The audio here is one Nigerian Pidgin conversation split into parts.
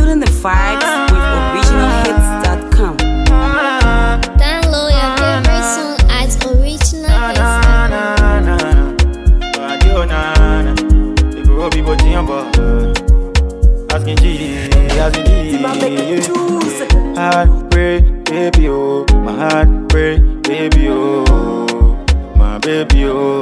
feeling the vibes with originalhits.com. Download your favorite song at originalhits.com. Heartbreak, baby, oh, my heartbreak, baby, oh, my baby, oh,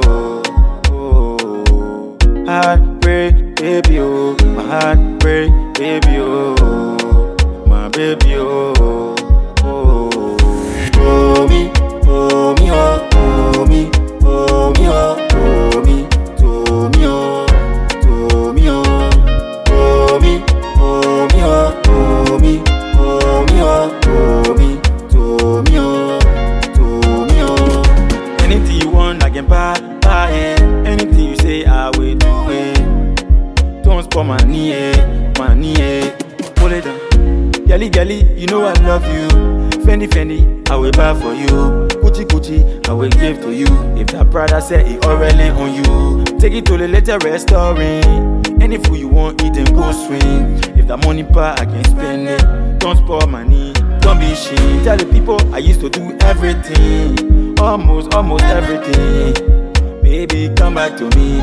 oh. Heartbreak, baby, oh, my heartbreak, baby, oh, my baby, oh, oh. Oh me, oh me, oh, oh me, oh me, oh, oh me, to me, oh, to me, oh, oh me, oh me, oh, oh me. Oh me, oh me, to me, oh, to me, oh. Anything you want, I can buy it. Anything you say, I will do it. Don't spoil my knee, pull it down. Gelly, you know I love you. Fendi, I will buy for you. Gucci, I will give to you. If that brother said it already on you, take it to the later restaurant. Any food you want, eat and go swing. If that money part, I can spend it. Don't spoil my knee, don't be ashamed. Tell the people I used to do everything, almost everything. Baby, come back to me.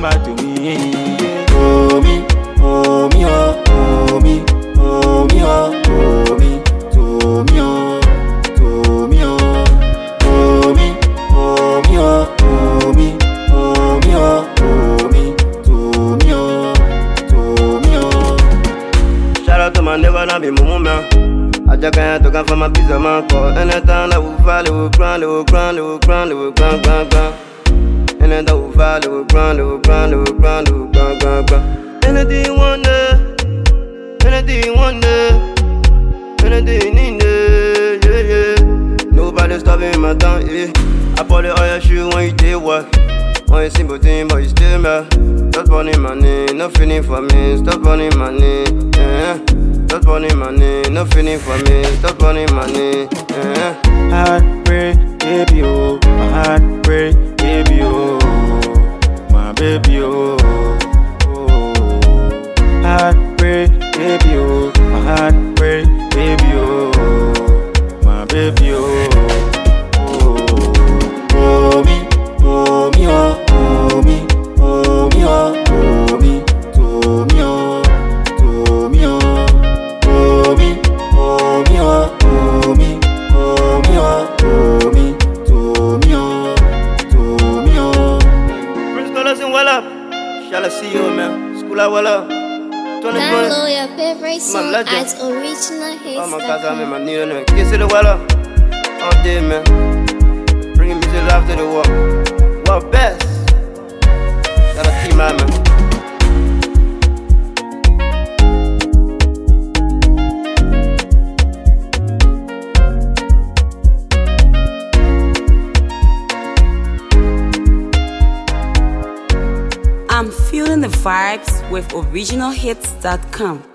Oh me, oh me, oh, oh me, oh me, oh, oh me, to me, oh, to me, oh, oh me, oh me, oh, oh me, oh me, oh, oh me, to me, oh, to me, oh. Shout out to my nigga, not be mumu man. I just can't talk for my piece of man. Cause anytime that we fall, they will grind. Anytime we fall, they will grind. Anything you want, anything you want, anything you need, yeah. Nobody stopping my tongue, yeah. I put it on your shoe when you take work. One simple thing, but you still mad. Stop running money, no feeling for me. Stop running money, yeah. Stop running money, no feeling for me. Stop running money, yeah. Heartbreak, baby, oh, my heartbreak, baby, oh, my baby, oh, oh. Heartbreak, baby, oh, my heartbreak, baby, oh, my baby, oh, oh. Oh me, oh me, oh, oh me, oh me, oh, oh me, to me, oh, to me, oh. Oh me, oh me, oh, oh me, oh me, oh, oh me, to me, oh, to me, oh. Prince Dollars and well up. Shall I see you, man? School out well up. Download your favorite song at Oh my God, I'm in originalhits.com. my knee on it. Kiss it well up. All day, man. Bringing music love to the world. World best. Gotta keep my man. I'm feeling the vibes with originalhits.com.